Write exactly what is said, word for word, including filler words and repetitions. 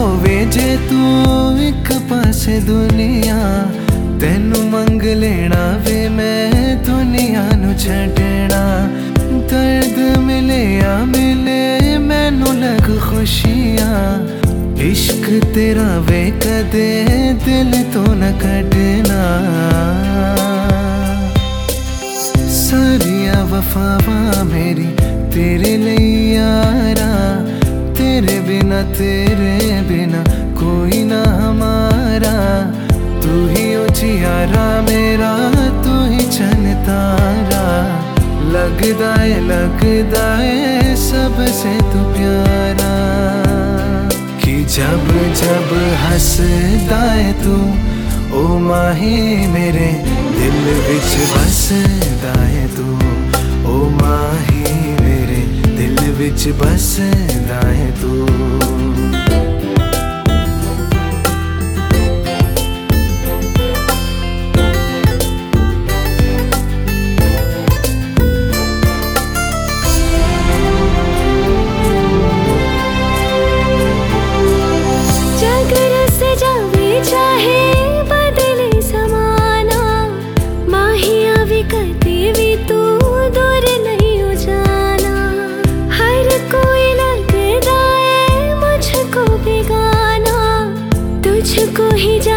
होवे जे तू एक पासे दुनिया, तेनू मंग लेना वे मैं दुनिया नू छड्डना। दर्द मिले या मिले मैनू लग खुशियां, इश्क तेरा वे कदे दिल तो न कड्डना। सारिया वफावा मेरी तेरे लिए यारा, तेरे बिना तेरे बिना कोई ना हमारा। तू ही उजियारा मेरा, तू ही चन तारा, लगदा है लगदा है सबसे तू प्यारा। कि जब जब हंसदा है तू ओ माही मेरे दिल विच बसदा है तू। ओ माही मेरे दिल विच बसदा है तू। तुझको ही